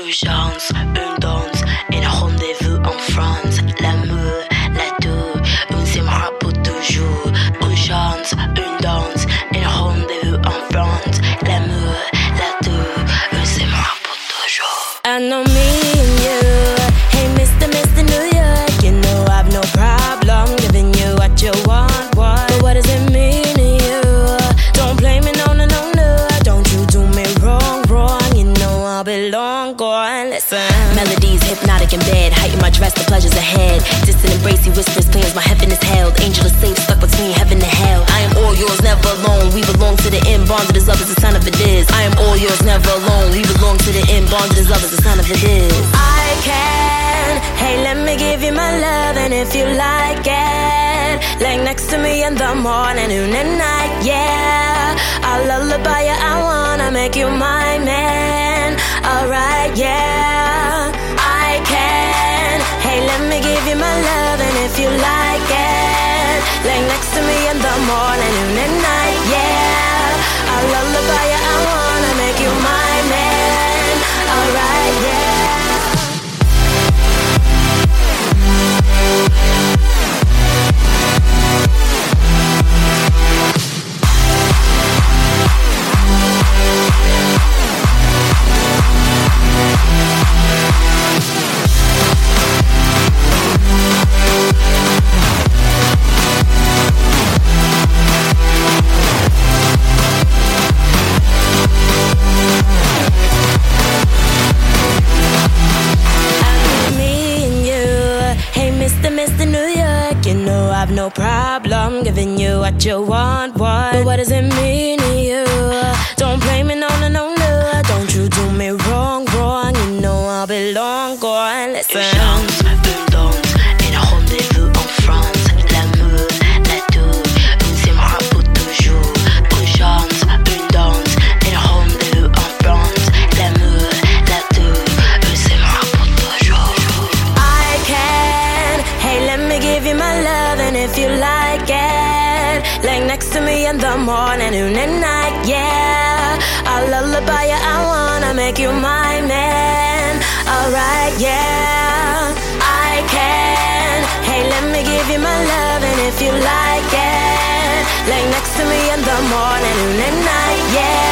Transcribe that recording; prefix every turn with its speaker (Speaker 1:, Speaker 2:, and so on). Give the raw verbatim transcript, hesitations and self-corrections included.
Speaker 1: chance, une danse, un rendez-vous en France. L'amour, la tour, on s'aimera pour toujours. Une chance, une danse, un rendez-vous en France. L'amour, la tour, on s'aimera pour toujours.
Speaker 2: I know me and you. Hey, Mister, Mister New York. You know I've no problem giving you what you want, what? But what does it mean to you? Don't blame me, no, no, no, no. Don't you do me wrong, wrong. You know I'll be long gone. Listen. Melodies hypnotic in bed. Heighten my dress, the pleasures ahead. Distant embrace, he whispers, plans my heaven is held. Angel is safe, stuck between heaven and hell. I am all yours, never alone. We belong to the end, bonded as love as the sign of it is. I am all yours, never alone. We belong to the end, bonded as love as the sign of it is. I can, hey, let me give you my love, and if you like it, lay next to me in the morning, noon and night, yeah. I'll lullaby you, I wanna make you my man. Alright, yeah. I can, hey, let me give you my love, and if you like it, lay next to me in the morning, noon and night, yeah. I'll lullaby you, I wanna make you my man. Alright, yeah. Mister New York, you know I've no problem giving you what you want, what? But what does it mean to you? Don't blame me, no, no, no, no. Don't you do me wrong, wrong. You know I'll be long gone. Listen.
Speaker 1: Une chance, une danse, un rendez-vous en France. L'amour, la tour, on s'aimera pour toujours. Une chance, une danse, un rendez-vous en France. L'amour, la tour, on s'aimera pour toujours.
Speaker 2: I can, hey, let me give you my love, and if you like it, lay next to me in the morning, noon and night, yeah. I'll lullaby you, I wanna make you my man. Alright, yeah. I can, hey, let me give you my love, and if you like it, lay next to me in the morning, noon and night, yeah.